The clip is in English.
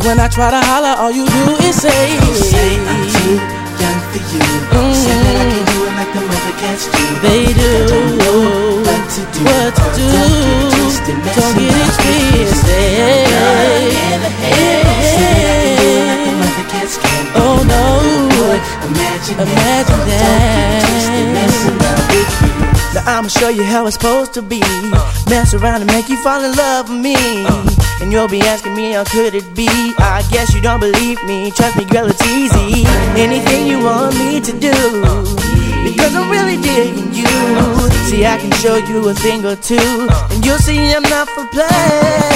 when I try to holler, all you do is say, I'm too young for you. Say that I can do it like the mother cats do. They do. Don't know what to do. Don't get it twisted. Say that I can do it like the mother cats can. Oh no, imagine that. Don't get twisted, messing around with you. Now I'ma show you how it's supposed to be. Mess around and make you fall in love with me. And you'll be asking me how could it be. I guess you don't believe me. Trust me, girl, it's easy. Anything you want me to do, because I'm really digging you. See, I can show you a thing or two, and you'll see I'm not for play.